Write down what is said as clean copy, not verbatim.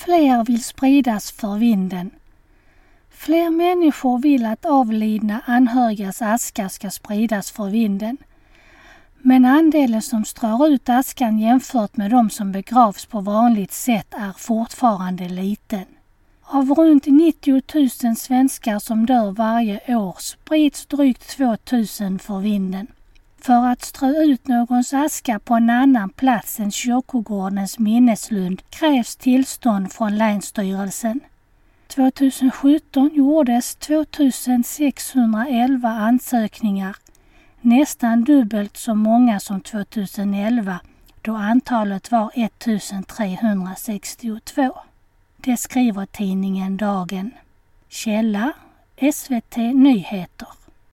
Fler vill spridas för vinden. Fler människor vill att avlidna anhörigas aska ska spridas för vinden. Men andelen som strör ut askan jämfört med de som begravs på vanligt sätt är fortfarande liten. Av runt 90 000 svenskar som dör varje år sprids drygt 2 000 för vinden. För att strö ut någons aska på en annan plats än kyrkogårdens minneslund krävs tillstånd från Länsstyrelsen. 2017 gjordes 2611 ansökningar, nästan dubbelt så många som 2011 då antalet var 1362. Det skriver tidningen Dagen. Källa: SVT Nyheter.